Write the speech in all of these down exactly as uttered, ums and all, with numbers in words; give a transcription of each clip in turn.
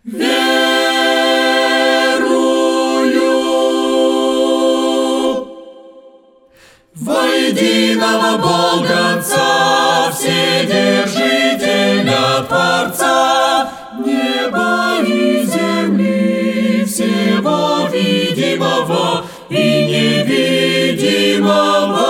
Верую во единого Бога Отца, Вседержителя Творца, неба и земли, всего видимого и невидимого,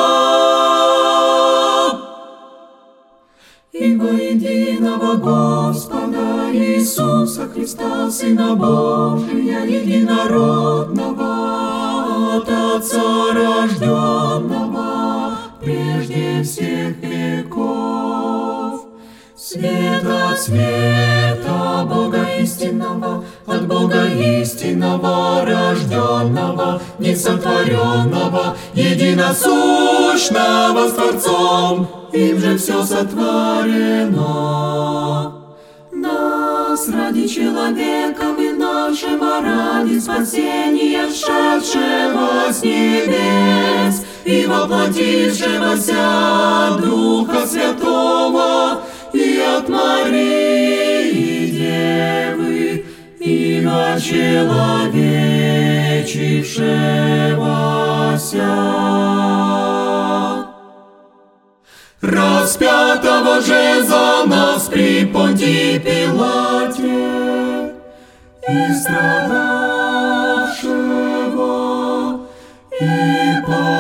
и во единого Господа Иисуса Христа, Сына Божия, единородного, от Отца рожденного прежде всех веков, свет от света, Бога истинного, от Бога истинного, рожденного, несотворенного, единосущного с Творцом, им же все сотворено. Нас ради человека и нашего, ради спасения, шедшего с небес и воплотившегося Духа Святого, и от Марии Девы, и очеловечившегося, распятого же за нас при Понтии Пилате, и страдавшего, и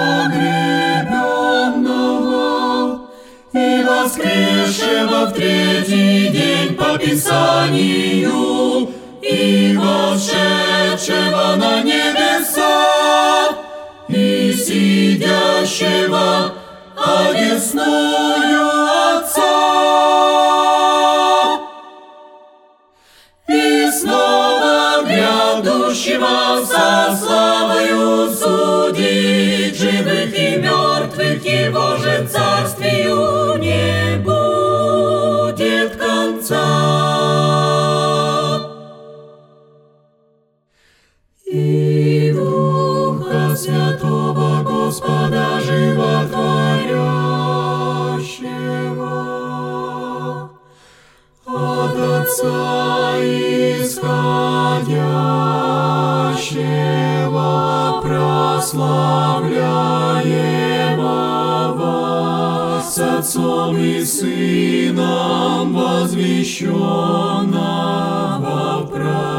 погребенного, и воскресшего в третий день по Писанию, и вошедшего на небеса, и сидящего одесную Отца, и снова грядущего со славою судить живых и мертвых, его же царствию не будет конца. И Духа Святого Господа животворящего, от Отца исходящего, прославляемого, с Отцом и Сыном возвещенного в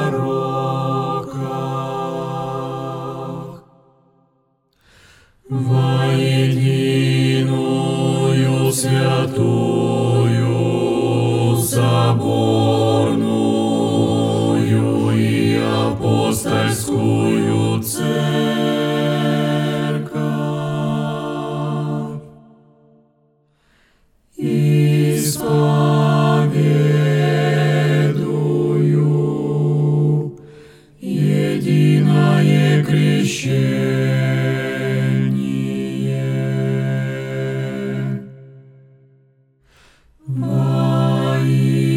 пророках, во единую святую, соборную и апостольскую церковь, исповедую единое крещение во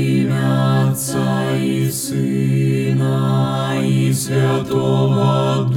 имя Отца и Сына и Святого Духа.